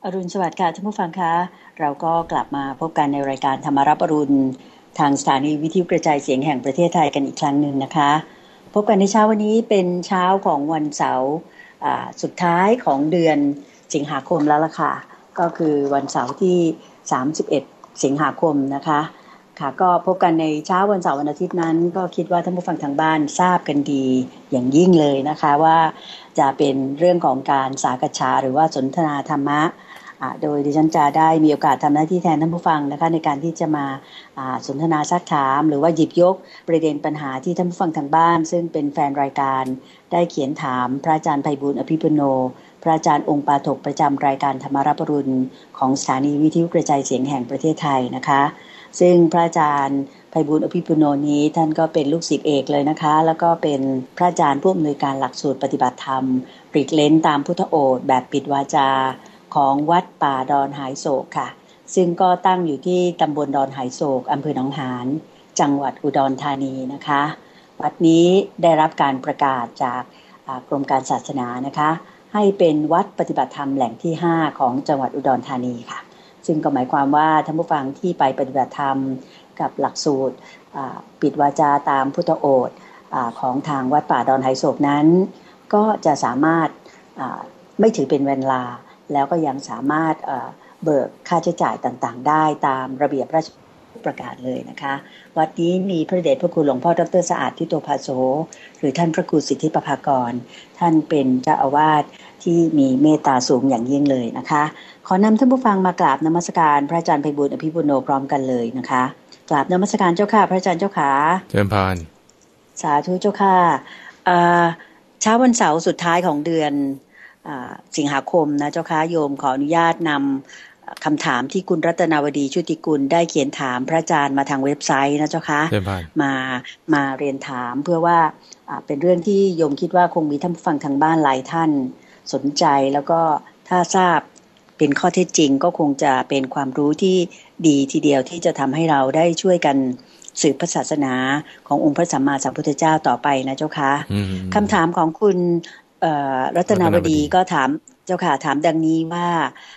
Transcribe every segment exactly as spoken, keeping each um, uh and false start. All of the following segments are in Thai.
อรุณสวัสดิ์ค่ะท่านผู้ฟังคะเราก็กลับมาพบกันในรายการธรรมารับอรุณทางสถานีวิทยุกระจายเสียงแห่งประเทศไทยกันอีกครั้งหนึ่งนะคะพบกันในเช้าวันนี้เป็นเช้าของวันเสาร์สุดท้ายของเดือนสิงหาคมแล้วล่ะค่ะก็คือวันเสาร์ที่สามสิบเอ็ดสิงหาคมนะคะค่ะก็พบกันในเช้าวันเสาร์วันอาทิตย์นั้นก็คิดว่าท่านผู้ฟังทางบ้านทราบกันดีอย่างยิ่งเลยนะคะว่าจะเป็นเรื่องของการสากฉาหรือว่าสนทนาธรรมะโดยดิฉันจะได้มีโอกาสทำหน้าที่แทนท่านผู้ฟังนะคะในการที่จะมาสนทนาซักถามหรือว่าหยิบยกประเด็นปัญหาที่ท่านผู้ฟังทางบ้านซึ่งเป็นแฟนรายการได้เขียนถามพระอาจารย์ไพบูลย์อภิปุโนพระอาจารย์องค์ปาถกประจำรายการธรรมารับอรุณของสถานีวิทยุกระจายเสียงแห่งประเทศไทยนะคะซึ่งพระอาจารย์ไพบูลย์อภิปุโนนี้ท่านก็เป็นลูกศิษย์เอกเลยนะคะแล้วก็เป็นพระอาจารย์ผู้อำนวยการหลักสูตรปฏิบัติธรรมปริกเลนตามพุทธโอษฐ์แบบปิดวาจาของวัดป่าดอนหายโศกค่ะซึ่งก็ตั้งอยู่ที่ตำบลดอนหายโศกอำเภอหนองหานจังหวัดอุดรธานีนะคะวัดนี้ได้รับการประกาศจากกรมการศาสนานะคะให้เป็นวัดปฏิบัติธรรมแหล่งที่ห้าของจังหวัดอุดรธานีค่ะซึ่งก็หมายความว่าท่านผู้ฟังที่ไปปฏิบัติธรรมกับหลักสูตรปิดวาจาตามพุทธโอษฐ์ของทางวัดป่าดอนหายโศกนั้นก็จะสามารถไม่ถือเป็นเวลาแล้วก็ยังสามารถเบิกค่าใช้จ่ายต่างๆได้ตามระเบียบราชประกาศเลยนะคะวัดนี้มีพระเดชพระคุณหลวงพ่อดร.สะอาดทิโตภาโสหรือท่านพระครูสิทธิประภากรท่านเป็นเจ้าอาวาสที่มีเมตตาสูงอย่างยิ่งเลยนะคะขอนำท่านผู้ฟังมากราบนมัสการพระอาจารย์ไพบูลย์อภิปุโนพร้อมกันเลยนะคะกราบนมัสการเจ้าค่ะพระอาจารย์เจ้าค่ะเจริญพรสาธุเจ้าค่ะเช้าวันเสาร์สุดท้ายของเดือนสิงหาคมนะเจ้าค่ะโยมขออนุญาตนำคำถามที่คุณรัตนาวดีชุติกุลได้เขียนถามพระอาจารย์มาทางเว็บไซต์นะเจ้าค่ะมามาเรียนถามเพื่อว่าเป็นเรื่องที่โยมคิดว่าคงมีท่านผู้ฟังทางบ้านหลายท่านสนใจแล้วก็ถ้าทราบเป็นข้อเท็จจริงก็คงจะเป็นความรู้ที่ดีทีเดียวที่จะทำให้เราได้ช่วยกันสืบพระศาสนาขององค์พระสัมมาสัมพุทธเจ้าต่อไปนะเจ้าค่ะคำถามของคุณรัตนาวดีก็ถามเจ้าค่ะถามดังนี้ว่า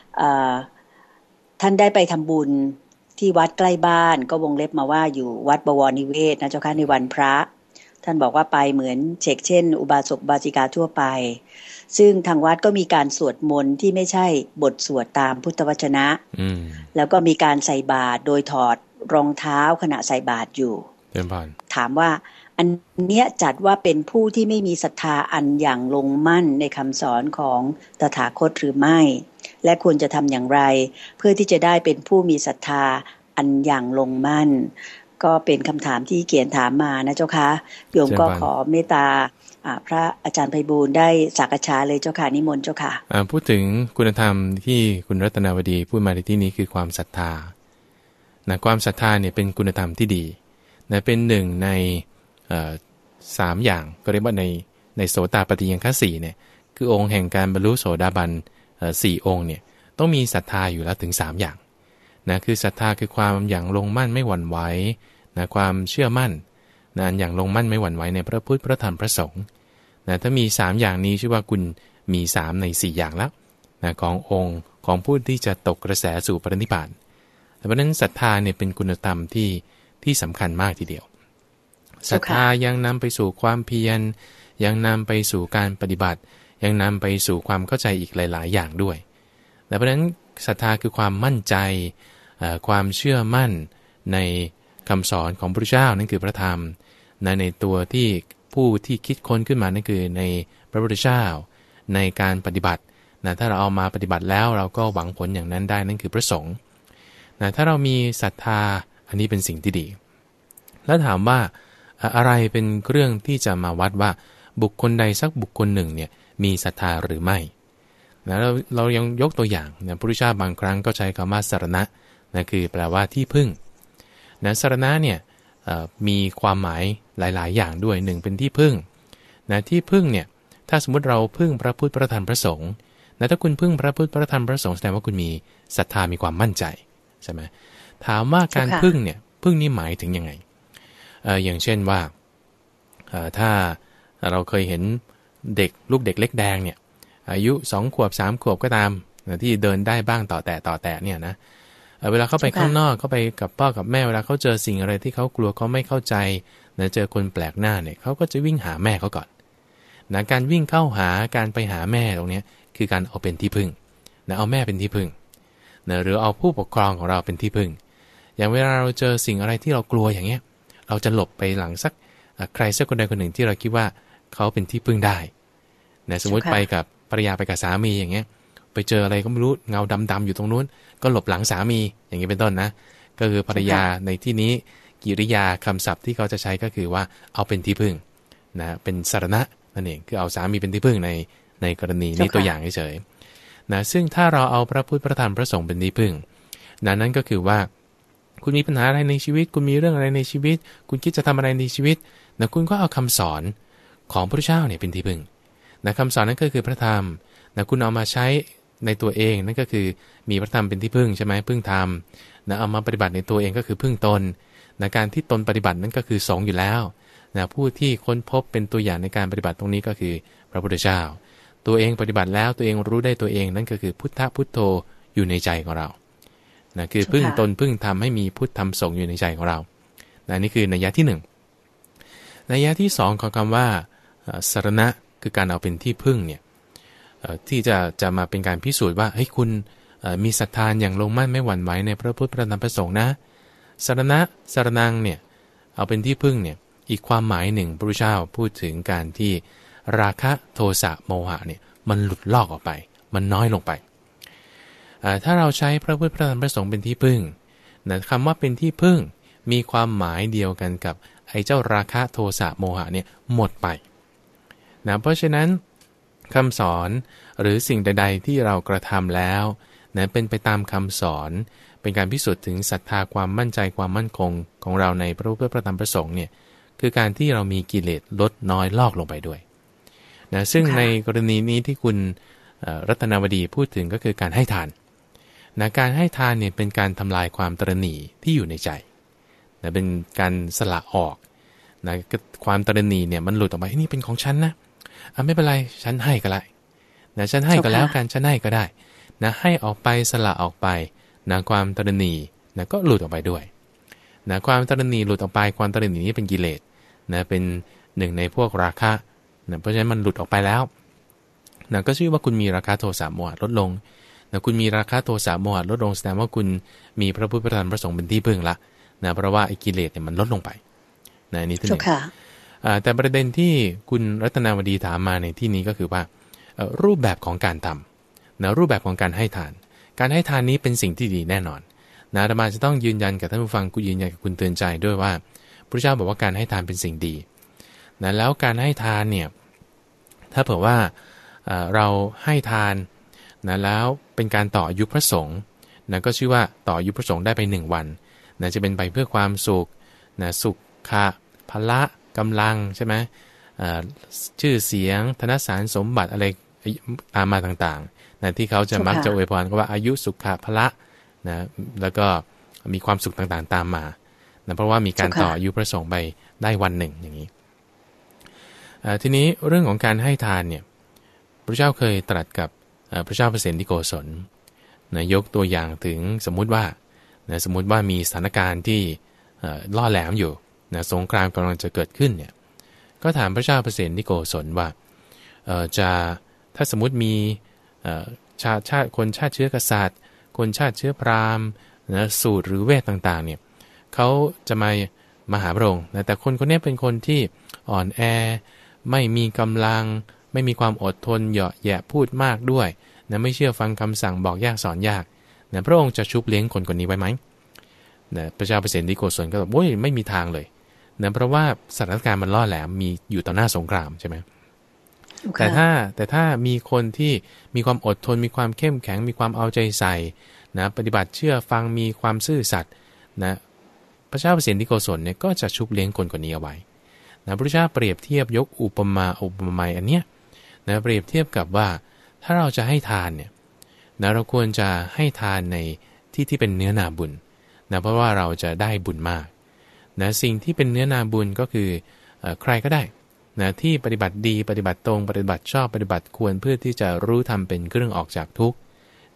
ท่านได้ไปทำบุญที่วัดใกล้บ้านก็วงเล็บมาว่าอยู่วัดบวรนิเวศนะเจ้าค่ะในวันพระท่านบอกว่าไปเหมือนเช็คเช่นอุบาสกบาสิกาทั่วไปซึ่งทางวัดก็มีการสวดมนต์ที่ไม่ใช่บทสวดตามพุทธวจนะแล้วก็มีการใส่บาตรโดยถอดรองเท้าขณะใส่บาตรอยู่ถามว่าอันเนี้ยจัดว่าเป็นผู้ที่ไม่มีศรัทธาอันอย่างลงมั่นในคำสอนของตถาคตหรือไม่และควรจะทำอย่างไรเพื่อที่จะได้เป็นผู้มีศรัทธาอันอย่างลงมั่นก็เป็นคำถามที่เขียนถามมานะเจ้าค่ะโยมก็ขอเมตตาพระอาจารย์ไพบูลย์ได้สักษาเลยเจ้าค่ะนิมนต์เจ้าค่ะพูดถึงคุณธรรมที่คุณรัตนาวดีพูดมาในที่นี้คือความศรัทธานะความศรัทธาเนี่ยเป็นคุณธรรมที่ดีนะเป็นหนึ่งในสามอย่างก็เรียกว่าในในโสตปัฏฐิยังคะสี่เนี่ยคือองค์แห่งการบรรลุโสดาบันสี่องค์เนี่ยต้องมีศรัทธาอยู่แล้วถึงสามอย่างนะคือศรัทธาคือความอย่างลงมั่นไม่หวั่นไหวนะความเชื่อมั่นนะอย่างลงมั่นไม่หวั่นไหวในพระพุทธพระธรรมพระสงฆ์นะถ้ามีสามอย่างนี้ชื่อว่าคุณมีสามในสี่อย่างแล้วนะขององค์ของผู้ที่จะตกกระแสสู่ปรินิพพานเพราะนั้นศรัทธาเนี่ยเป็นคุณธรรมที่ที่สำคัญมากทีเดียวศรัทธายังนำไปสู่ความเพียรยังนำไปสู่การปฏิบัติยังนำไปสู่ความเข้าใจอีกหลายๆอย่างด้วยแต่เพราะนั้นศรัทธาคือความมั่นใจความเชื่อมั่นในคำสอนของพระพุทธเจ้านั่นคือพระธรรมในในตัวที่ผู้ที่คิดค้นขึ้นมานั่นคือในพระพุทธเจ้าในการปฏิบัตินะถ้าเราเอามาปฏิบัติแล้วเราก็หวังผลอย่างนั้นได้นั่นคือพระสงฆ์นะถ้าเรามีศรัทธาอันนี้เป็นสิ่งที่ดีแล้วถามว่าอะไรเป็นเรื่องที่จะมาวัดว่าบุคคลใดสักบุคคลหนึ่งเนี่ยมีศรัทธาหรือไม่นะเราเรายังยกตัวอย่างนะพระพุทธเจ้าบางครั้งก็ใช้คำว่าสรณะนะคือแปลว่าที่พึ่งนะสรณะเนี่ยมีความหมายหลายๆอย่างด้วยหนึ่งเป็นที่พึ่งนะที่พึ่งเนี่ยถ้าสมมุติเราพึ่งพระพุทธพระธรรมพระสงฆ์นะถ้าคุณพึ่งพระพุทธพระธรรมพระสงฆ์แสดงว่าคุณมีศรัทธามีความมั่นใจใช่ไหมถามว่าการพึ่งเนี่ยพึ่งนี่หมายถึงยังไงเอ่ออย่างเช่นว่าเอ่อถ้าเราเคยเห็นเด็กลูกเด็กเล็กแดงเนี่ยอายุสองขวบสามขวบก็ตามนะที่เดินได้บ้างต่อแต่ต่อแต่เนี่ยนะเวลาเข้าไปข้างนอกเข้าไปกับพ่อกับแม่เวลาเขาเจอสิ่งอะไรที่เขากลัวเขาไม่เข้าใจนะเจอคนแปลกหน้าเนี่ยเขาก็จะวิ่งหาแม่เขาก่อนนะการวิ่งเข้าหาการไปหาแม่ตรงนี้คือการเอาเป็นที่พึ่งนะเอาแม่เป็นที่พึ่งนะหรือเอาผู้ปกครองของเราเป็นที่พึ่งอย่างเวลาเราเจอสิ่งอะไรที่เรากลัวอย่างเงี้ยเราจะหลบไปหลังสักใครสักคนใดคนหนึ่งที่เราคิดว่าเขาเป็นที่พึ่งได้นะสมมติไปกับภรรยาไปกับสามีอย่างเงี้ยไปเจออะไรก็ไม่รู้เงาดำๆอยู่ตรงนู้นก็หลบหลังสามีอย่างนี้เป็นต้นนะก็คือภรรยาในที่นี้กิริยาคำศัพท์ที่เขาจะใช้ก็คือว่าเอาเป็นที่พึ่งนะเป็นสรณะนั่นเองคือเอาสามีเป็นที่พึ่งในในกรณีนี้ตัวอย่างเฉยๆนะซึ่งถ้าเราเอาพระพุทธพระธรรมพระสงฆ์เป็นที่พึ่งนะนั่นก็คือว่าคุณมีปัญหาอะไรในชีวิตคุณมีเรื่องอะไรในชีวิตคุณคิดจะทำอะไรในชีวิตนะคุณก็เอาคำสอนของพระเจ้าเนี่ยเป็นที่พึ่งนะคำสอนนั้นก็คือพระธรรมนะคุณเอามาใช้ในตัวเองนั่นก็คือมีพระธรรมเป็นที่พึ่งใช่ไหมพึ่งธรรมนะเอามาปฏิบัติในตัวเองก็คือพึ่งตนนะการที่ตนปฏิบัตินั้นก็คือสงฆ์อยู่แล้วนะผู้ที่ค้นพบเป็นตัวอย่างในการปฏิบัติตรงนี้ก็คือพระพุทธเจ้าตัวเองปฏิบัติแล้วตัวเองรู้ได้ตัวเองนั่นก็คือพุทธพุทโธอยู่ในใจของเรานะคือพึ่งตนพึ่งธรรมให้มีพุทธธรรมสงฆ์อยู่ในใจของเรานะนี่คือนัยยะที่หนึ่งนัยยะที่สองของคำว่าสรณะคือการเอาเป็นที่พึ่งเนี่ยที่จะจะมาเป็นการพิสูจน์ว่าเฮ้ยคุณมีศรัทธาอย่างลงมั่นไม่หวั่นไหวในพระพุทธพระธรรมพระสงฆ์นะสรณะสรนังเนี่ยเอาเป็นที่พึ่งเนี่ยอีกความหมายหนึ่งพระพุทธเจ้าพูดถึงการที่ราคะโทสะโมหะเนี่ยมันหลุดลอกออกไปมันน้อยลงไปถ้าเราใช้พระพุทธพระธรรมพระสงฆ์เป็นที่พึ่งนะคำว่าเป็นที่พึ่งมีความหมายเดียวกันกับไอ้เจ้าราคะโทสะโมหะเนี่ยหมดไปนะเพราะฉะนั้นคำสอนหรือสิ่งใดๆที่เรากระทำแล้วนะเป็นไปตามคำสอนเป็นการพิสูจน์ถึงศรัทธาความมั่นใจความมั่นคงของเราในพระพุทธพระธรรมพระสงฆ์เนี่ยคือการที่เรามีกิเลสลดน้อยลอกลงไปด้วยนะซึ่งในกรณีนี้ที่คุณรัตนวดีพูดถึงก็คือการให้ทานนะการให้ทานเนี่ยเป็นการทำลายความตระหนี่ที่อยู่ในใจนะเป็นการสละออกนะความตระหนี่เนี่ยมันหลุดออกไปนี่เป็นของฉันนะอ่ะไม่เป็นไรฉันให้ก็ได้นะฉันให้ก็แล้วกันฉันให้ก็ได้นะให้ออกไปสละออกไปนะความตระหนี่นะก็หลุดออกไปด้วยนะความตระหนี่หลุดออกไปความตระหนี่นี้เป็นกิเลสนะเป็นหนึ่งในพวกราคะนะเพราะฉะนั้นมันหลุดออกไปแล้วนะก็ชื่อว่าคุณมีราคะโทสะโมหะลดลงนะคุณมีราคะโทสะโมหะลดลงแสดงว่าคุณมีพระพุทธพระธรรมพระสงฆ์เป็นที่พึ่งละนะเพราะว่าไอ้กิเลสเนี่ยมันลดลงไปนะนี่ที่หนึ่งแต่ประเด็นที่คุณรัตนาวดีถามมาในที่นี้ก็คือว่ารูปแบบของการทำนะรูปแบบของการให้ทานการให้ทานนี้เป็นสิ่งที่ดีแน่นอนนะอาตมาจะต้องยืนยันกับท่านผู้ฟังกูยืนยันกับคุณเตือนใจด้วยว่าพระเจ้าบอกว่าการให้ทานเป็นสิ่งดีนะแล้วการให้ทานเนี่ยถ้าเผื่อว่าเราให้ทานนะแล้วเป็นการต่ออายุพระสงฆ์นะก็ชื่อว่าต่ออายุพระสงฆ์ได้ไปหนึ่งวันนะจะเป็นไปเพื่อความสุขนะสุขะพละกำลังใช่ไหมชื่อเสียงธนสารสมบัติอะไรตามมาต่างๆนะที่เขาจะมักจะอวยพรก็ว่าอายุสุขะพละนะแล้วก็มีความสุขต่างๆตามมานะเพราะว่ามีการต่ออายุพระสงฆ์ไปได้วันหนึ่งอย่างนี้ทีนี้เรื่องของการให้ทานเนี่ยพระเจ้าเคยตรัสกับพระเจ้าเปรตที่โกศลนะยกตัวอย่างถึงสมมุติว่านะสมมุติว่ามีสถานการณ์ที่ล่อแหลมอยู่นะสงครามกำลังจะเกิดขึ้นเนี่ยก็ถามพระเจ้าเปรตที่โกศลว่าจะถ้าสมมุติมีชาติชาติคนชาติเชื้อกษัตริย์คนชาติเชื้อพราหมณ์นะสูตรหรือเวทต่างๆเนี่ยเขาจะมามาหาพระองค์นะแต่คนคนนี้เป็นคนที่อ่อนแอไม่มีกำลังไม่มีความอดทนเหยาะแยะพูดมากด้วยนะไม่เชื่อฟังคำสั่งบอกยากสอนยากนะพระองค์จะชุบเลี้ยงคนคนนี้ไว้ไหมนะพระเจ้าเปรตที่โกศลก็บอกโอ้ยไม่มีทางเลยนะเพราะว่าสถานการณ์มันล่อแหลมมีอยู่ต่อหน้าสงครามใช่ไหม okay. แต่ถ้าแต่ถ้ามีคนที่มีความอดทนมีความเข้มแข็งมีความเอาใจใส่นะปฏิบัติเชื่อฟังมีความซื่อสัตย์นะพระเจ้าเปรตที่โกศลเนี่ยก็จะชุบเลี้ยงคนคนนี้เอาไว้นะพระเจ้าเปรียบเทียบยกอุปมาอุปไมยอันเนี้ยนะเปรียบเทียบกับว่าถ้าเราจะให้ทานเนี่ยนะเราควรจะให้ทานในที่ที่เป็นเนื้อนาบุญนะเพราะว่าเราจะได้บุญมากนะสิ่งที่เป็นเนื้อนาบุญก็คือเอ่อใครก็ได้นะที่ปฏิบัติดีปฏิบัติตรงปฏิบัติชอบปฏิบัติควรเพื่อที่จะรู้ธรรมเป็นเครื่องออกจากทุกข์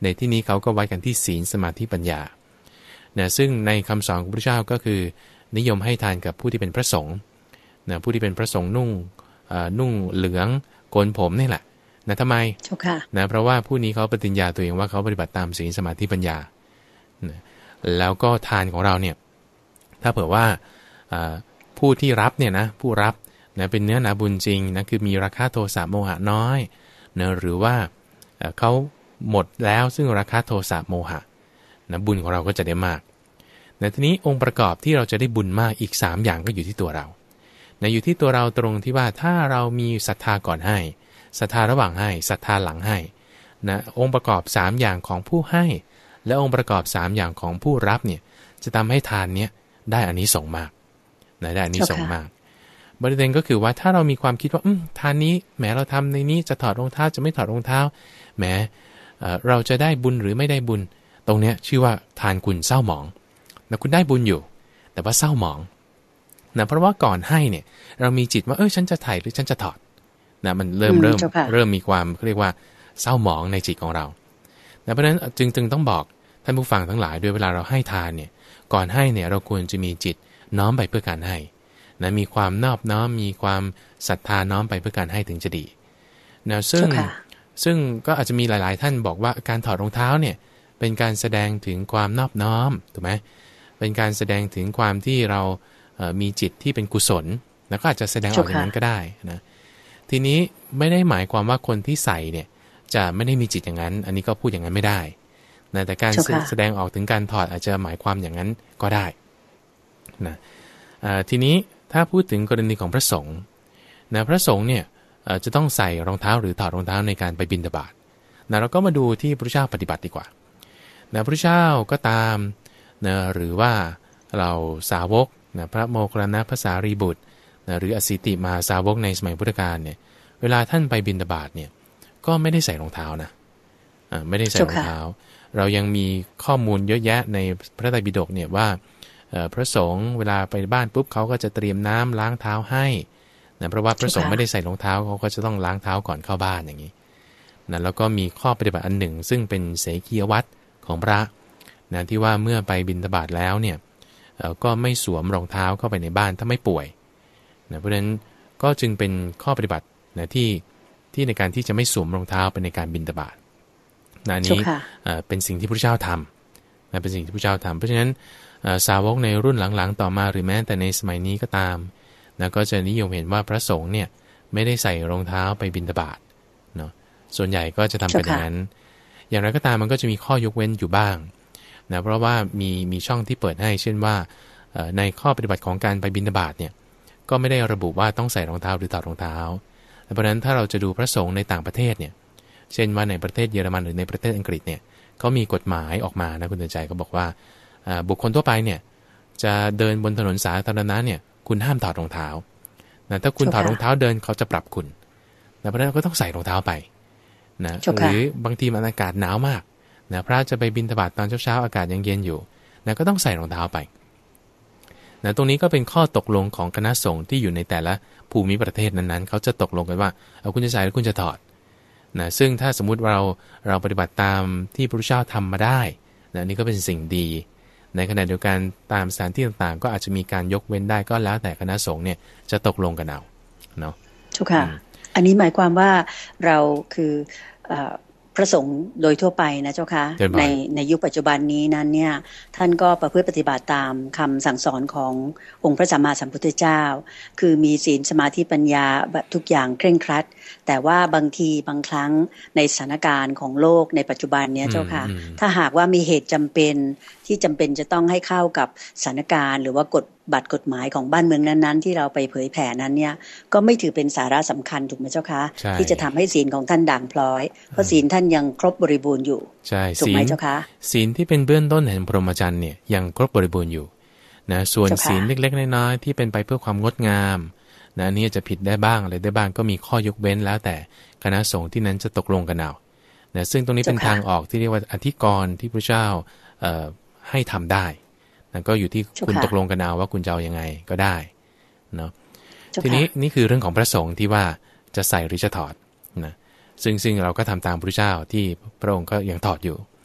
ในที่นี้เขาก็วัดกันที่ศีลสมาธิปัญญานะซึ่งในคำสอนของพระเจ้าก็คือนิยมให้ทานกับผู้ที่เป็นพระสงฆ์นะผู้ที่เป็นพระสงฆ์นุ่งนุ่งเหลืองโกนผมนี่แหละนะทำไมนะเพราะว่าผู้นี้เขาปฏิญญาตัวเองว่าเขาปฏิบัติตามศีลสมาธิปัญญานะแล้วก็ทานของเราเนี่ยถ้าเผื่อว่าผู้ที่รับเนี่ยนะผู้รับนะเป็นเนื้อนาบุญจริงนะคือมีราคะโทสะโมหะน้อยนะหรือว่าเขาหมดแล้วซึ่งราคะโทสะโมหะนะบุญของเราก็จะได้มากในทีนี้องค์ประกอบที่เราจะได้บุญมากอีกสามอย่างก็อยู่ที่ตัวเรานะอยู่ที่ตัวเราตรงที่ว่าถ้าเรามีศรัทธาก่อนให้ศรัทธาระหว่างให้ศรัทธาหลังให้นะองค์ประกอบสามอย่างของผู้ให้และองค์ประกอบสามอย่างของผู้รับเนี่ยจะทำให้ทานเนี้ยได้อานิสงส์มากนะได้อานิสงส์มากประเด็นก็คือว่าถ้าเรามีความคิดว่าทานนี้แหมเราทำในนี้จะถอดรองเท้าจะไม่ถอดรองเท้าแหมเอ่อเราจะได้บุญหรือไม่ได้บุญตรงเนี้ยชื่อว่าทานคุณเศร้าหมองนะคุณได้บุญอยู่แต่ว่าเศร้าหมองนะเพราะว่าก่อนให้เนี่ยเรามีจิตว่าเออฉันจะถ่ายหรือฉันจะถอดนะมันเริ่มเริ่มเริ่มมีความเรียกว่าเศร้าหมองในจิตของเรานะเพราะฉะนั้นจึงจึงต้องบอกท่านผู้ฟังทั้งหลายด้วยเวลาเราให้ทานเนี่ยก่อนให้เนี่ยเราควรจะมีจิตน้อมไปเพื่อการให้นะมีความนอบน้อมมีความศรัทธาน้อมไปเพื่อการให้ถึงจะดีนะซึ่งซึ่งก็อาจจะมีหลายๆท่านบอกว่าการถอดรองเท้าเนี่ยเป็นการแสดงถึงความนอบน้อมถูกไหมเป็นการแสดงถึงความที่เรามีจิตที่เป็นกุศลแล้วก็อาจจะแสดงออกอย่างนั้นก็ได้นะทีนี้ไม่ได้หมายความว่าคนที่ใส่เนี่ยจะไม่ได้มีจิตอย่างนั้นอันนี้ก็พูดอย่างนั้นไม่ได้นะแต่การแสดงออกถึงการถอดอาจจะหมายความอย่างนั้นก็ได้นะทีนี้ถ้าพูดถึงกรณีของพระสงฆ์นะพระสงฆ์เนี่ยจะต้องใส่รองเท้าหรือถอดรองเท้าในการไปบิณฑบาตนะเราก็มาดูที่พระเจ้าปฏิบัติดีกว่านะพระเจ้าก็ตามนะหรือว่าเราสาวกนะพระโมคคัลลานะพระสารีบุตรนะหรืออสิติมาสาวกในสมัยพุทธกาลเนี่ยเวลาท่านไปบิณฑบาตเนี่ยก็ไม่ได้ใส่รองเท้านะไม่ได้ใส่รองเท้าเรายังมีข้อมูลเยอะแยะในพระไตรปิฎกเนี่ยว่าพระสงฆ์เวลาไปบ้านปุ๊บเขาก็จะเตรียมน้ำล้างเท้าให้นะเพราะว่าพระสงฆ์ไม่ได้ใส่รองเท้าเขาก็จะต้องล้างเท้าก่อนเข้าบ้านอย่างนี้นะแล้วก็มีข้อปฏิบัติอันหนึ่งซึ่งเป็นเสกียวัตรของพระนะที่ว่าเมื่อไปบิณฑบาตแล้วเนี่ยก็ไม่สวมรองเท้าเข้าไปในบ้านถ้าไม่ป่วยนะเพราะฉะนั้นก็จึงเป็นข้อปฏิบัตินะที่ที่ในการที่จะไม่สวมรองเท้าไปในการบิณฑบาตนะนี้เป็นสิ่งที่พระเจ้าทำนะเป็นสิ่งที่พระเจ้าทำเพราะฉะนั้นสาวกในรุ่นหลังๆต่อมาหรือแม้แต่ในสมัยนี้ก็ตามนะก็จะนิยมเห็นว่าพระสงฆ์เนี่ยไม่ได้ใส่รองเท้าไปบิณฑบาตเนาะส่วนใหญ่ก็จะทำเป็นอย่างนั้นอย่างไรก็ตามมันก็จะมีข้อยกเว้นอยู่บ้างนะเพราะว่ามีมีช่องที่เปิดให้เช่นว่าในข้อปฏิบัติของการไปบิณฑบาตเนี่ยก็ไม่ได้ระบุว่าต้องใส่รองเท้าหรือถอดรองเท้าเพราะฉะนั้นถ้าเราจะดูพระสงฆ์ในต่างประเทศเนี่ยเช่นว่าในประเทศเยอรมันหรือในประเทศอังกฤษเนี่ยเขามีกฎหมายออกมานะคุณเตือนใจก็บอกว่าบุคคลทั่วไปเนี่ยจะเดินบนถนนสาธารณะเนี่ยคุณห้ามถอดรองเท้านะถ้าคุณถอดรองเท้าเดินเขาจะปรับคุณนะเพราะฉะนั้นก็ต้องใส่รองเท้าไปนะหรือบางทีมันอากาศหนาวมากนะพระจะไปบิณฑบาตตอนเช้าๆอากาศยังเย็นอยู่นะก็ต้องใส่รองเท้าไปนะตรงนี้ก็เป็นข้อตกลงของคณะสงฆ์ที่อยู่ในแต่ละภูมิประเทศนั้นๆเขาจะตกลงกันว่าเอาคุณจะใส่หรือคุณจะถอดนะซึ่งถ้าสมมุติเราเราปฏิบัติตามที่พระพุทธเจ้าทำมาได้นะนี่ก็เป็นสิ่งดีในขณะเดียวกันตามสถานที่ต่างๆก็อาจจะมีการยกเว้นได้ก็แล้วแต่คณะสงฆ์เนี่ยจะตกลงกันเอาเนาะถูกค่ะอันนี้หมายความว่าเราคือพระสงฆ์โดยทั่วไปนะเจ้าค่ะในในยุคปัจจุบันนี้นั้นเนี่ยท่านก็ประพฤติปฏิบัติตามคำสั่งสอนขององค์พระสัมมาสัมพุทธเจ้าคือมีศีลสมาธิปัญญาแบบทุกอย่างเคร่งครัดแต่ว่าบางทีบางครั้งในสถานการณ์ของโลกในปัจจุบันเนี้ยเจ้าค่ะถ้าหากว่ามีเหตุจำเป็นที่จำเป็นจะต้องให้เข้ากับสถานการณ์หรือว่ากฎบัตรกฎหมายของบ้านเมืองนั้นๆที่เราไปเผยแผ่นั้นเนี่ยก็ไม่ถือเป็นสาระสำคัญถูกไหมเจ้าคะที่จะทำให้ศีลของท่านด่างพร้อยเพราะศีลท่านยังครบบริบูรณ์อยู่ใช่ถูกไหมเจ้าคะศีลที่เป็นเบื้องต้นแห่งพรหมจรรย์เนี่ยยังครบบริบูรณ์อยู่นะส่วนศีลเล็กๆน้อยๆที่เป็นไปเพื่อความงดงามนะนี่จะผิดได้บ้างอะไรได้บ้างก็มีข้อยกเว้นแล้วแต่คณะสงฆ์ที่นั้นจะตกลงกันเอานะซึ่งตรงนี้เป็นทางออกที่เรียกว่าอธิกรณ์ที่พระเจ้าเอ่อให้ทำได้นะก็อยู่ที่คุณตกลงกันเอาว่าคุณจะเอายังไงก็ได้เนาะทีนี้นี่คือเรื่องของพระสงฆ์ที่ว่าจะใส่หรือจะถอดนะซึ่งซึ่งเราก็ทำตามพระเจ้าที่พระองค์ก็ยังถอดอยู่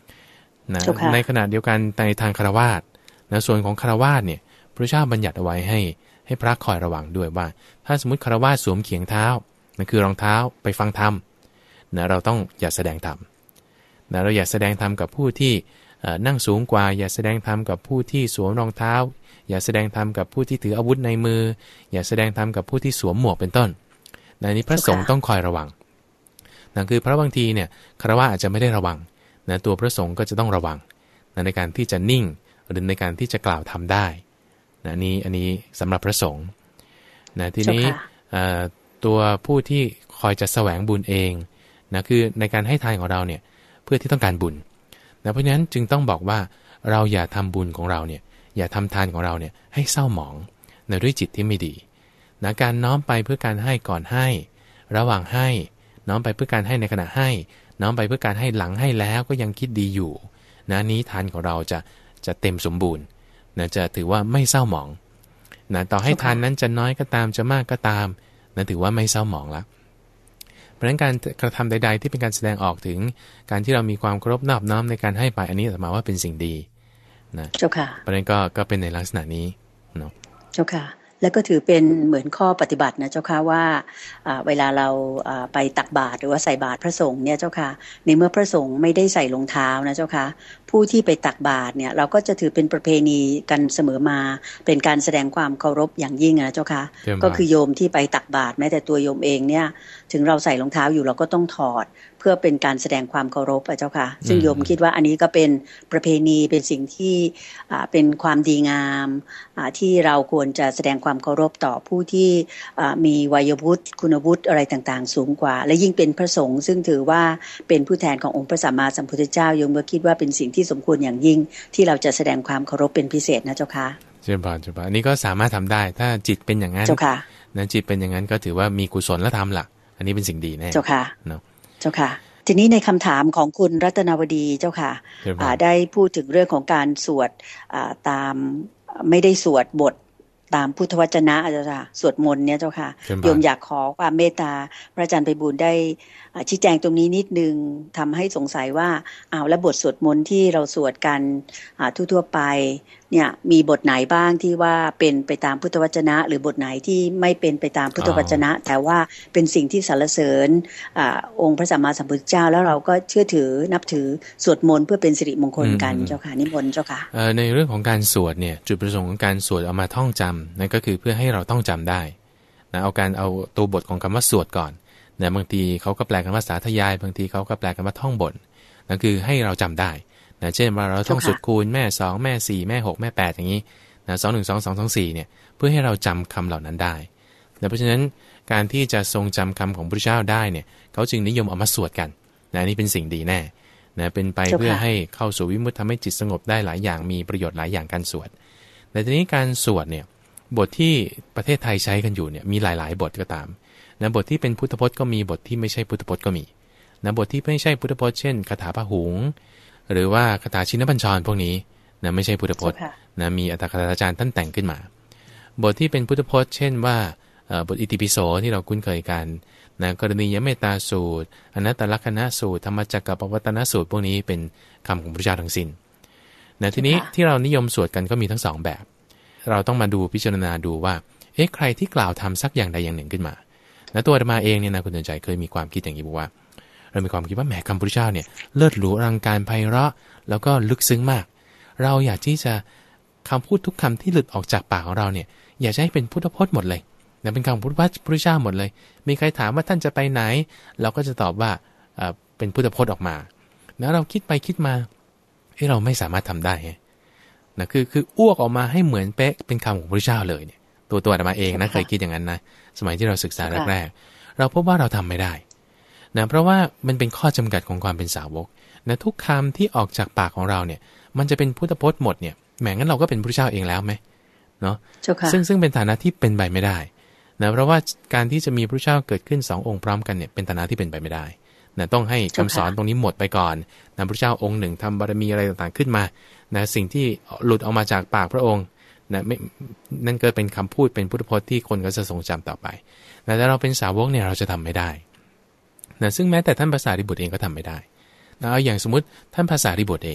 นะในขณะเดียวกันในทางคฤหัสถ์นะส่วนของคฤหัสถ์เนี่ยพระเจ้าบัญญัติเอาไว้ให้ให้พระคอยระวังด้วยว่าถ้าสมมติคฤหัสถ์สวมเขียงเท้านั่นคือรองเท้าไปฟังธรรมนะเราต้องอย่าแสดงธรรมนะเราอย่าแสดงธรรมกับผู้ที่นั่งสูงกว่าอย่าแสดงธรรมกับผู้ที่สวมรองเท้าอย่าแสดงธรรมกับผู้ที่ถืออาวุธในมืออย่าแสดงธรรมกับผู้ที่สวมหมวกเป็นต้นนะนี้พระสงฆ์ต้องคอยระวังนั่นคือเพราะบางทีเนี่ยคฤหัสถ์อาจจะไม่ได้ระวังนะตัวพระสงฆ์ก็จะต้องระวังนะในการที่จะนิ่งหรือในการที่จะกล่าวทำได้นะนี้อันนี้สำหรับพระสงฆ์นะทีนี้ตัวผู้ที่คอยจะแสวงบุญเองนะคือในการให้ทานของเราเนี่ยเพื่อที่ต้องการบุญนะเพราะฉะนั้นจึงต้องบอกว่าเราอย่าทำบุญของเราเนี่ยอย่าทำทานของเราเนี่ยให้เศร้าหมองนะด้วยจิตที่ไม่ดีนะการน้อมไปเพื่อการให้ก่อนให้ระหว่างให้น้อมไปเพื่อการให้ในขณะให้น้อมไปเพื่อการให้หลังให้แล้วก็ยังคิดดีอยู่นะนี้ทานของเราจะจะเต็มสมบูรณ์นะจะถือว่าไม่เศร้าหมองนะต่อให้ทานนั้นจะน้อยก็ตามจะมากก็ตามนะถือว่าไม่เศร้าหมองแล้วเพราะฉะนั้นการกระทำใดๆที่เป็นการแสดงออกถึงการที่เรามีความเคารพนอบน้อมในการให้ไปอันนี้หมายว่าเป็นสิ่งดีนะเจ้าค่ะเพราะฉะนั้นก็ก็เป็นในลักษณะนี้เนาะเจ้าค่ะแล้วก็ถือเป็นเหมือนข้อปฏิบัตินะเจ้าค่ะว่าเวลาเราไปตักบาตรหรือว่าใส่บาตรพระสงฆ์เนี่ยเจ้าค่ะในเมื่อพระสงฆ์ไม่ได้ใส่รองเท้านะเจ้าค่ะผู้ที่ไปตักบาตรเนี่ยเราก็จะถือเป็นประเพณีกันเสมอมาเป็นการแสดงความเคารพอย่างยิ่งนะเจ้าค่ะก็คือโยมที่ไปตักบาตรแม้แต่ตัวโยมเองเนี่ยถึงเราใส่รองเท้าอยู่เราก็ต้องถอดเพื่อเป็นการแสดงความเคารพเจ้าค่ะซึ่งโยมคิดว่าอันนี้ก็เป็นประเพณีเป็นสิ่งที่เป็นความดีงามที่เราควรจะแสดงความเคารพต่อผู้ที่มีวัยวุฒิคุณวุฒิอะไรต่างๆสูงกว่าและยิ่งเป็นพระสงฆ์ซึ่งถือว่าเป็นผู้แทนขององค์พระสัมมาสัมพุทธเจ้าโยมก็คิดว่าเป็นสิ่งที่สมควรอย่างยิ่งที่เราจะแสดงความเคารพเป็นพิเศษนะเจ้าค่ะเจริญพรเจริญพรอันนี้ก็สามารถทำได้ถ้าจิตเป็นอย่างนั้นเจ้าค่ะนะจิตเป็นอย่างนั้นก็ถือว่ามีกุศลธรรมหลักอันนี้เป็นสิ่งดีแน่เจ้าค่ะเนาะเจ้าค่ะทีนี้ในคำถามของคุณรัตนวดีเจ้าค่ะได้พูดถึงเรื่องของการสวดตามไม่ได้สวดบทตามพุทธวจนะเจ้าค่ะสวดมนต์เนี่ยเจ้าค่ะโยมอยากขอความเมตตาพระอาจารย์ไพบูลย์ได้ชี้แจงตรงนี้นิดนึงทำให้สงสัยว่าอ้าวแล้วบทสวดมนต์ที่เราสวดกันทั่วๆไปเนี่ยมีบทไหนบ้างที่ว่าเป็นไปตามพุทธวจนะหรือบทไหนที่ไม่เป็นไปตามพุทธวจนะแต่ว่าเป็นสิ่งที่สรรเสริญอองค์พระสัมมาสัมพุทธเจ้าแล้วเราก็เชื่อถือนับถือสวดมนต์เพื่อเป็นสิริมงคลกันเจ้าค่ะนิมนต์เจ้าค่ะในเรื่องของการสวดเนี่ยจุดประสงค์ของการสวดเอามาท่องจำนั่นก็คือเพื่อให้เราต้องจำได้นะเอาการเอาตัวบทของคำว่าสวดก่อนนะบางทีเขาก็แปลกันว่าสาธยายบางทีเขาก็แปลกันว่าท่องบทนั่นคือให้เราจำได้นะเช่นว่าเราท่องสุดคูณแม่สองแม่สี่แม่หกแม่แปดอย่างนี้นะสองหนึ่งสองสองสองสี่เนี่ยเพื่อให้เราจำคำเหล่านั้นได้นะเพราะฉะนั้นการที่จะทรงจำคำของพระเจ้าได้เนี่ยเขาจึงนิยมเอามาสวดกันนะนี่เป็นสิ่งดีแน่นะเป็นไปเพื่อให้เข้าสู่วิมุตติทำให้จิตสงบได้หลายอย่างมีประโยชน์หลายอย่างการสวดแต่ทีนี้การสวดเนี่ยบทที่ประเทศไทยใช้กันอยู่เนี่ยมีหลายๆบทก็ตามนะบทที่เป็นพุทธพจน์ก็มีบทที่ไม่ใช่พุทธพจน์ก็มีนะบทที่ไม่ใช่พุทธพจน์เช่นคาถาพหุงหรือว่าคาถาชินบัญชรพวกนี้นะไม่ใช่พุทธพจน์นะมีอัตถกถาจารย์ท่านแต่งขึ้นมาบทที่เป็นพุทธพจน์เช่นว่าบทอิติปิโสที่เราคุ้นเคยกันนะกรณียเมตตาสูตรอนัตตลักขณสูตรธรรมจักรปวัตตนสูตรพวกนี้เป็นคำของพระเจ้าทั้งสิ้นนะทีนี้ที่เรานิยมสวดกันก็มีทั้งสองแบบเราต้องมาดูพิจารณาดูว่าเอ๊ะใครที่กล่าวทำสักอย่างใดอย่างหนึ่งขึ้นมาแล้วตัวอาตมาเองเนี่ยนะคุณเตือนใจเคยมีความคิดอย่างนี้บอกว่าเรามีความคิดว่าแหมคำพระพุทธเจ้าเนี่ยเลิศหรูอลังการไพเราะแล้วก็ลึกซึ้งมากเราอยากที่จะคำพูดทุกคำที่หลุดออกจากปากของเราเนี่ยอยากจะให้เป็นพุทธพจน์หมดเลยนะเป็นคำพูดพระพุทธเจ้าหมดเลยมีใครถามว่าท่านจะไปไหนเราก็จะตอบว่าเอ่อเป็นพุทธพจน์ออกมาแล้วเราคิดไปคิดมาเฮ้ยเราไม่สามารถทำได้นะคือคืออ้วกออกมาให้เหมือนเป๊ะเป็นคำของพระพุทธเจ้าเลยเนี่ยตัวตัวอาตมาเองนะเคยคิดอย่างนั้นนะสมัยที่เราศึกษาแรกๆเราพบว่าเราทำไม่ได้นะเพราะว่ามันเป็นข้อจำกัดของความเป็นสาวกนะทุกคำที่ออกจากปากของเราเนี่ยมันจะเป็นพุทธพจน์หมดเนี่ยแหมงั้นเราก็เป็นพระเจ้าเองแล้วไหมเนาะซึ่งซึ่งเป็นฐานะที่เป็นไปไม่ได้นะเพราะว่าการที่จะมีพระเจ้าเกิดขึ้นสององค์พร้อมกันเนี่ยเป็นฐานะที่เป็นไปไม่ได้นะต้องให้คำสอนตรงนี้หมดไปก่อนนะพระเจ้าองค์หนึ่งทำบารมีอะไรต่างๆขึ้นมานะสิ่งที่หลุดออกมาจากปากพระองค์นะไม่นั่นก็เป็นคำพูดเป็นพุทธพจน์ที่คนก็จะทรงจำต่อไปนะแต่เราเป็นสาวกเนี่ยเราจะทำไม่ได้นะซึ่งแม้แต่ท่านภาษาริบุตรเองก็ทำไม่ได้นะเอาอย่างสมมติท่านภาษาริบุตรเอง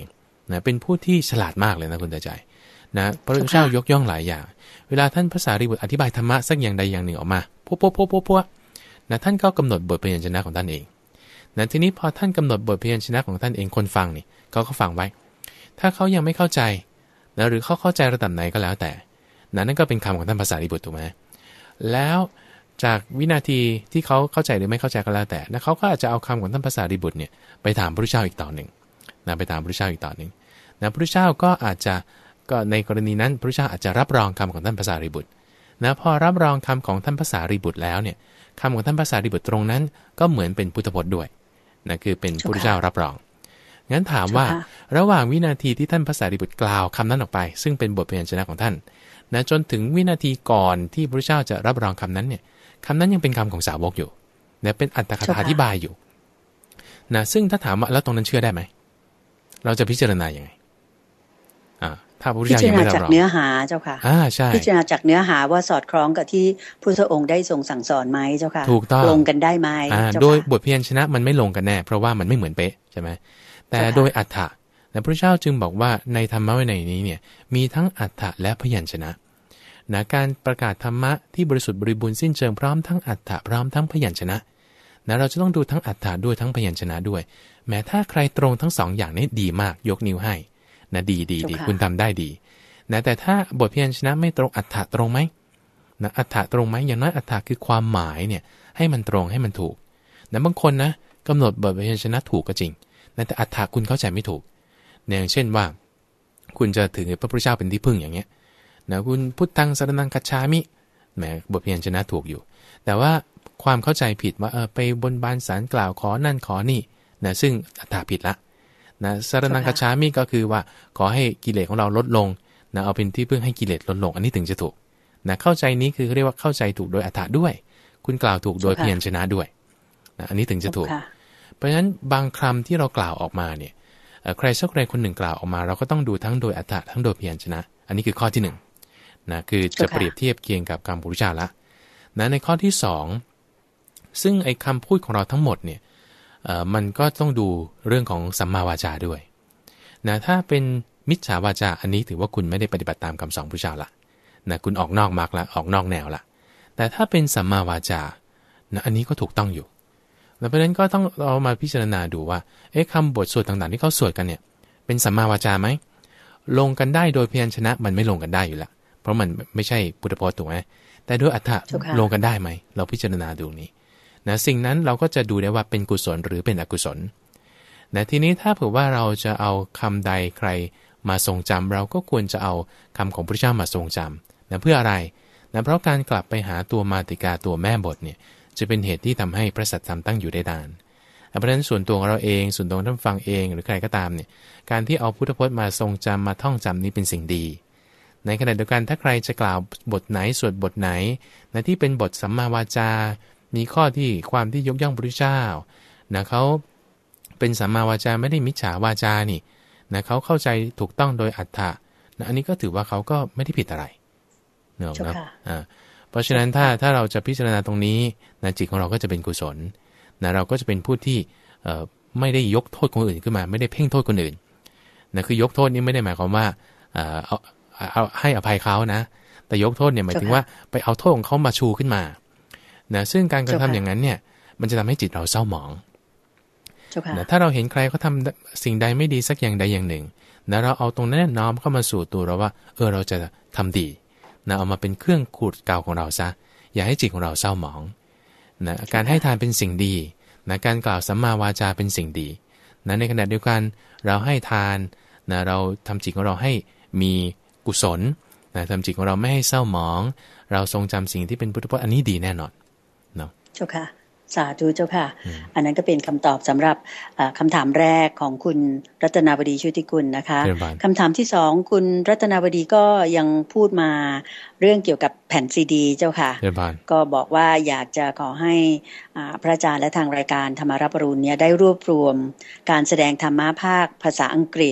นะเป็นผู้ที่ฉลาดมากเลยนะคุณตาใจนะพระพุทธเจ้ายกย่องหลายอย่างเวลาท่านพระสารีบุตรอธิบายธรรมะสักอย่างใดอย่างหนึ่งออกมาปุ๊บปุ๊บปุ๊บปุ๊บปุ๊บนะท่านก็กำหนดบทพยัญชนะของท่านเองนะทีนี้พอท่านกำหนดบทพยัญชนะของท่านเองคนฟังนี่เขาก็ฟังไว้ถ้าเขายังไม่เข้าใจนะหรือเขาเข้าใจระดับไหนก็แล้วแต่นะนั่นก็เป็นคำของท่านพระสารีบุตรถูกไหมแล้วจากวินาทีที่เขาเข้าใจหรือไม่เข้าใจก็แล้วแต่นะเขาก็อาจจะเอาคำของท่านพระสารีบุตรเนี่ยไปถามพระพุทธเจ้าอีกต่อหนึ่งนะไปถามพระพุทธเจ้าอีกต่อหนึ่งนะพระพุทธเจ้าก็อาจจะก็ในกรณีนั้นพระพุทธเจ้าอาจจะรับรองคำของท่านพระสารีบุตรนะพอรับรองคำของท่านพระสารีบุตรแล้วเนี่ยคำของท่านพระสารีบุตรตรงนั้นก็เหมือนเป็นพุทธพจน์ด้วยนะคือเป็นพระพุทธเจ้ารับรองงั้นถามว่าระหว่างวินาทีที่ท่านพระสารีบุตรกล่าวคำนั้นออกไปซึ่งเป็นบทพยัญชนะของท่านนะจนถึงวินาทีก่อนที่พระพุทธเจ้าจะรับรองคำนั้นเนี่ยคำนั้นยังเป็นคำของสาวกอยู่นะเป็นอรรถกถาอธิบายอยู่นะซึ่งถ้าถามว่าแล้วตรงนั้นเชื่อได้ไหมเราจะพิจารณาอย่างไงอ่าถ้าพระพุทธเจ้ายังไม่รับรองพิจารณาจากเนื้อหาเจ้าค่ะอ่าใช่พิจารณาจากเนื้อหาว่าสอดคล้องกับที่พุทธองค์ได้ทรงสั่งสอนไหมเจ้าค่ะถูกต้องลงกันได้ไหมโดยบทพยัญชนะมันไม่ลงกันแน่เพราะว่ามันไม่เหมือนเป๊ะใช่ไหมแต่โดยอรรถะพระพุทธเจ้าจึงบอกว่าในธรรมะวินัยนี้เนี่ยมีทั้งอรรถะและพยัญชนะนะการประกาศธรรมะที่บริสุทธิ์บริบูรณ์สิ้นเชิงพร้อมทั้งอรรถะพร้อมทั้งพยัญชนะนะเราจะต้องดูทั้งอรรถะด้วยทั้งพยัญชนะด้วยแม้ถ้าใครตรงทั้งสองอย่างนี้ดีมากยกนิ้วให้นะดีดีดีคุณทำได้ดีนะแต่ถ้าบทพยัญชนะไม่ตรงอรรถะตรงไหมนะอรรถะตรงไหมอย่างน้อยอรรถะคือความหมายเนี่ยให้มันตรงให้มันถูกนะบางคนนะกำหนดบทพยัญชนะถูกก็จริงนะแต่อรรถะคุณเข้าใจไม่ถูกอย่างเช่นว่าคุณจะถือพระพุทธเจ้าเป็นที่พึ่งอย่างเงี้ยนะคุณพุทธังสรณังคัจฉามิแหมบทพยัญชนะถูกอยู่แต่ว่าความเข้าใจผิดว่าเออไปบนบานศาลกล่าวขอนั่นขอนี่นะซึ่งอรรถะผิดละนะสรณังคัจฉามิก็คือว่าขอให้กิเลสของเราลดลงนะเอาเป็นที่พึ่งให้กิเลสลดลงอันนี้ถึงจะถูกนะเข้าใจนี้คือเรียกว่าเข้าใจถูกโดยอรรถะด้วยคุณกล่าวถูกโดยพยัญชนะด้วยนะอันนี้ถึงจะถูกเพราะฉะนั้นบางคำที่เรากล่าวออกมาเนี่ยใครสักคนคนหนึ่งกล่าวออกมาเราก็ต้องดูทั้งโดยอรรถะทั้งโดยพยัญชนะอันนี้คือข้อที่หนึ่งนะคือจะเปรียบเทียบเคียงกับคำพุทธเจ้าละนะในข้อที่สองซึ่งไอ้คำพูดของเราทั้งหมดเนี่ยมันก็ต้องดูเรื่องของสัมมาวาจาด้วยนะถ้าเป็นมิจฉาวาจาอันนี้ถือว่าคุณไม่ได้ปฏิบัติตามคำสอนพุทธเจ้าละนะคุณออกนอกมรรคละออกนอกแนวละแต่ถ้าเป็นสัมมาวาจานะอันนี้ก็ถูกต้องอยู่แล้วเพราะฉะนั้นก็ต้องเอามาพิจารณาดูว่าเอ๊ะคำบทสวดต่างๆที่เขาสวดกันเนี่ยเป็นสัมมาวาจาไหมลงกันได้โดยพยัญชนะมันไม่ลงกันได้อยู่ละเพราะมันไม่ใช่พุทธพจน์ถูกไหมแต่ด้วยอรรถะลงกันได้ไหมเราพิจารณาดูนี้นะสิ่งนั้นเราก็จะดูได้ว่าเป็นกุศลหรือเป็นอกุศลนะทีนี้ถ้าเผื่อว่าเราจะเอาคำใดใครมาทรงจำเราก็ควรจะเอาคำของพระเจ้ามาทรงจำนะเพื่ออะไรนะเพราะการกลับไปหาตัวมาติกาตัวแม่บทเนี่ยจะเป็นเหตุที่ทำให้พระสัทธรรมตั้งอยู่ได้นานเพราะฉะนั้นส่วนตัวของเราเองส่วนตัวท่านฟังเองหรือใครก็ตามเนี่ยการที่เอาพุทธพจน์มาทรงจำมาท่องจำนี้เป็นสิ่งดีในขณะเดียวกันถ้าใครจะกล่าวบทไหนสวดบทไหนนะที่เป็นบทสัมมาวาจามีข้อที่ความที่ยกย่องพระพุทธเจ้านะเขาเป็นสัมมาวาจาไม่ได้มิจฉาวาจานี่นะเขาเข้าใจถูกต้องโดยอรรถะนะอันนี้ก็ถือว่าเขาก็ไม่ได้ผิดอะไรเนอะนะอ่าเพราะฉะนั้นถ้าถ้าเราจะพิจารณาตรงนี้นะจิตของเราก็จะเป็นกุศลนะเราก็จะเป็นผู้ที่เอ่อไม่ได้ยกโทษคนอื่นขึ้นมาไม่ได้เพ่งโทษคนอื่นนะคือยกโทษนี้ไม่ได้หมายความว่าเอ่อเอาเอาให้อภัยเขานะแต่ยกโทษเนี่ยหมายถึงว่าไปเอาโทษของเขามาชูขึ้นมานะซึ่งการกระทำอย่างนั้นเนี่ยมันจะทำให้จิตเราเศร้าหมองนะถ้าเราเห็นใครเขาทำสิ่งใดไม่ดีสักอย่างใดอย่างหนึ่งนะเราเอาตรงนั้นน้อมเข้ามาสู่ตัวเราว่าเออเราจะทำดีนะเอามาเป็นเครื่องขูดเกลาของเราซะอย่าให้จิตของเราเศร้าหมองนะการให้ทานเป็นสิ่งดีนะการกล่าวสัมมาวาจาเป็นสิ่งดีนะในขณะเดียวกันเราให้ทานนะเราทำจิตของเราให้มีกุศลนะทำจิตของเราไม่ให้เศร้าหมองเราทรงจำสิ่งที่เป็นพุทธพจน์อันนี้ดีแน่นอนเนาะเจ้าค่ะสาธุเจ้าค่ะอันนั้นก็เป็นคำตอบสำหรับคำถามแรกของคุณรัตนาวดีชุติกุลนะคะคำถามที่สองคุณรัตนาวดีก็ยังพูดมาเรื่องเกี่ยวกับแผ่นซีดีเจ้าค่ะก็บอกว่าอยากจะขอให้พระอาจารย์และทางรายการธรรมารับอรุณเนี่ยได้รวบรวมการแสดงธรรมะภาคภาษาอังกฤษ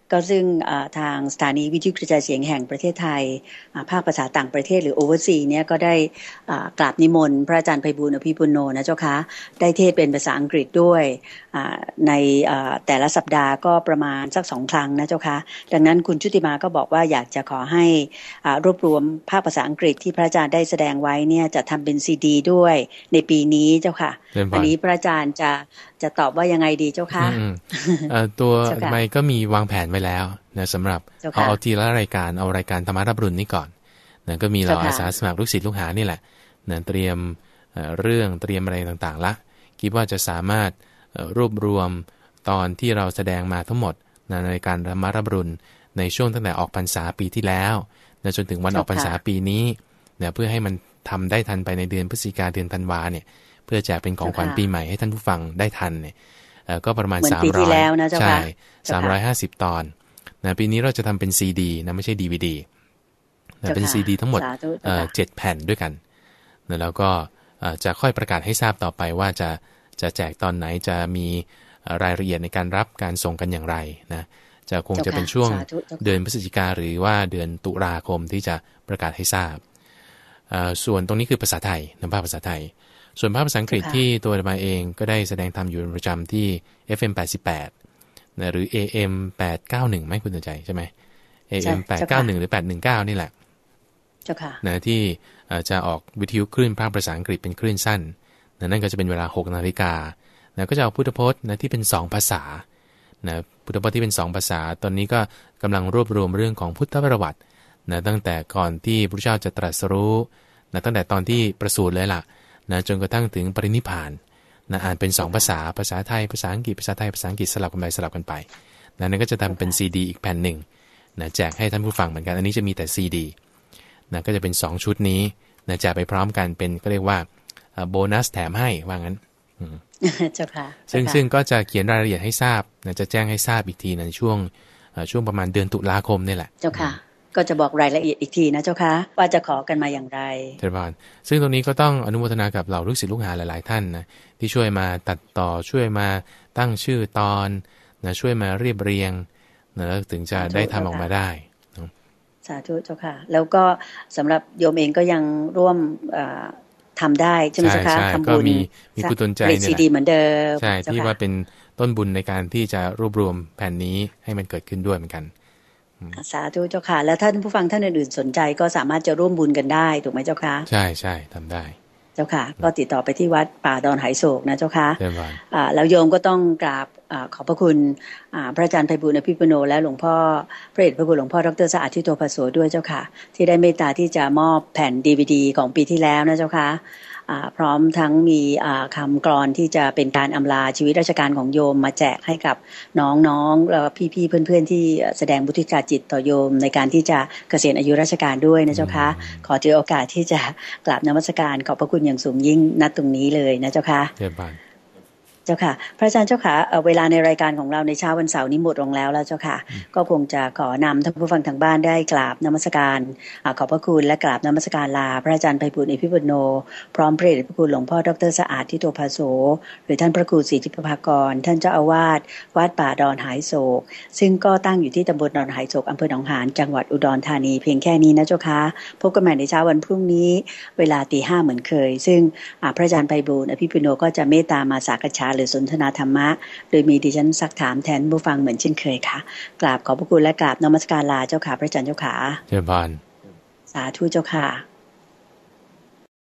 ก็ซึ่งทางสถานีวิทยุกระจายเสียงแห่งประเทศไทยภาคภาษาต่างประเทศหรือ Overseas เนี่ยก็ได้กราบนิมนต์พระอาจารย์ไพบูลย์อภิปุโนนะเจ้าคะได้เทศเป็นภาษาอังกฤษด้วยในแต่ละสัปดาห์ก็ประมาณสักสองครั้งนะเจ้าคะดังนั้นคุณชุติมาก็บอกว่าอยากจะขอให้รวบรวมภาคภาษาอังกฤษที่พระอาจารย์ได้แสดงไว้เนี่ยจะทำเป็นซีดีด้วยในปีนี้เจ้าค่ะอันนี้พระอาจารย์จะจะตอบว่ายังไงดีเจ้าคะตัวไม่ก็มีวางแผนไว้แล้วนะสำหรับเอาเอาทีละรายการเอารายการธรรมรับรุ่นนี้ก่อนนะก็มีเราอาสาสมัครลูกศิษย์ลูกหานี่แหละนะเตรียมเรื่องเตรียมอะไรต่างๆละคิดว่าจะสามารถรวบรวมตอนที่เราแสดงมาทั้งหมดนะในการธรรมรับรุ่นในช่วงตั้งแต่ออกพรรษาปีที่แล้วนะจนถึงวันออกพรรษาปีนี้นะเพื่อให้มันทำได้ทันไปในเดือนพฤศจิกาเดือนธันวาเนี่ยเพื่อแจกเป็นของขวัญปีใหม่ให้ท่านผู้ฟังได้ทันเนี่ยก็ประมาณสามร้อยใช่สามร้อยห้าสิบตอนนะปีนี้เราจะทำเป็นซีดีนะไม่ใช่ ดี วี ดี นะเป็นซีดีทั้งหมดเจ็ดแผ่นด้วยกันนะแล้วก็จะค่อยประกาศให้ทราบต่อไปว่าจะจะแจกตอนไหนจะมีรายละเอียดในการรับการส่งกันอย่างไรนะจะคงจะเป็นช่วงเดือนพฤศจิกาหรือว่าเดือนตุลาคมที่จะประกาศให้ทราบส่วนตรงนี้คือภาษาไทยนะภาษาไทยส่วนภาษาอังกฤษที่ตัวอาตมาเองก็ได้แสดงธรรมอยู่ประจำที่ เอฟ เอ็ม แปดสิบแปดนะหรือ เอ เอ็ม แปดเก้าหนึ่งไหมคุณใจใช่ไหม เอ เอ็ม แปดเก้าหนึ่งหรือแปดหนึ่งเก้านี่แหละเจ้าค่ะนะที่จะออกวิทยุคลื่นภาคภาษาอังกฤษเป็นคลื่นสั้นนะนั่นก็จะเป็นเวลาหกนาฬิกานะก็จะเอาพุทธพจน์นะที่เป็นสองภาษานะพุทธพจน์ที่เป็นสองภาษาตอนนี้ก็กำลังรวบรวมเรื่องของพุทธประวัตินะตั้งแต่ก่อนที่พระพุทธเจ้าจะตรัสรู้นะตั้งแต่ตอนที่ประสูติเลยล่ะนะจนกระทั่งถึงปรินิพพานนะอ่านเป็นสองภาษาภาษาไทยภาษาอังกฤษภาษาไทยภาษาอังกฤษสลับกันไปสลับกันไปนะนั่นก็จะทำเป็นซีดีอีกแผ่นหนึ่งนะแจกให้ท่านผู้ฟังเหมือนกันอันนี้จะมีแต่ซีดีนะก็จะเป็นสองชุดนี้นะแจกไปพร้อมกันเป็นก็เรียกว่าโบนัสแถมให้ว่างั้นเจ้าค่ะซึ่งซึ่งก็จะเขียนรายละเอียดให้ทราบนะจะแจ้งให้ทราบอีกทีในช่วงช่วงประมาณเดือนตุลาคมนี่แหละเจ้าค่ะก็จะบอกรายละเอียดอีกทีนะเจ้าค่ะว่าจะขอกันมาอย่างไรเจ้าค่ะซึ่งตรงนี้ก็ต้องอนุโมทนากับเหล่าลูกศิษย์ลูกหาหลายๆท่านนะที่ช่วยมาตัดต่อช่วยมาตั้งชื่อตอนนะช่วยมาเรียบเรียงนะแล้วถึงจะได้ทำออกมาได้สาธุเจ้าค่ะแล้วก็สำหรับโยมเองก็ยังร่วมทำได้ใช่ไหมเจ้าค่ะทำบุญมีมีกุศลใจเนี่ยซีดีเหมือนเดิมใช่ที่ว่าเป็นต้นบุญในการที่จะรวบรวมแผ่นนี้ให้มันเกิดขึ้นด้วยเหมือนกันสาธุเจ้าค่ะแล้วท่านผู้ฟังท่านอื่นๆสนใจก็สามารถจะร่วมบุญกันได้ถูกไหมเจ้าค่ะใช่ใช่ทำได้เจ้าค่ะก็ติดต่อไปที่วัดป่าดอนไหโศกนะเจ้าค่ะแล้วโยมก็ต้องกราบขอบพระคุณพระอาจารย์ไพบูลย์อภิปุโนและหลวงพ่อพระเดชพระคุณหลวงพ่อดร.สะอาดทิโตภโสด้วยเจ้าค่ะที่ได้เมตตาที่จะมอบแผ่น ดี วี ดี ของปีที่แล้วนะเจ้าค่ะพร้อมทั้งมีคำกลอนที่จะเป็นการอำลาชีวิตราชการของโยมมาแจกให้กับน้องๆแล้วพี่ๆเพื่อนๆที่แสดงมุทิตาจิตต่อโยมในการที่จะเกษียณอายุราชการด้วยนะเจ้าค่ะขอถือโอกาสที่จะกราบนมัสการขอบพระคุณอย่างสูงยิ่งณตรงนี้เลยนะเจ้าค่ะเจ้าค่ะพระอาจารย์เจ้าค่ะเวลาในรายการของเราในเช้าวันเสาร์นี้หมดลงแล้วแล้วเจ้าค่ะก็คงจะขอนำท่านผู้ฟังทางบ้านได้กราบนมัสการขอบพระคุณและกราบนมัสการลาพระอาจารย์ไพบูลย์อภิปุโนพร้อมพระเดชพระคุณหลวงพ่อดร.สะอาดทิโตภโสหรือท่านพระครูศรีทิพภากรท่านเจ้าอาวาสวัดป่าดอนไหโศกซึ่งก็ตั้งอยู่ที่ตำบลดอนไหโศกอำเภอหนองหานจังหวัดอุดรธานีเพียงแค่นี้นะเจ้าค่ะพบกันใหม่ในเช้าวันพรุ่งนี้เวลาตีห้าเหมือนเคยซึ่งพระอาจารย์ไพบูลย์อภิปุโนก็จะเมตตามาสักษาหรือสนทนาธรรมะโดยมีดิฉันซักถามแทนผู้ฟังเหมือนเช่นเคยค่ะกราบขอบพระคุณและกราบนมัสการลาเจ้าค่ะพระอาจารย์เจ้าค่ะเจ้าพานสาธุเจ้าค่ะ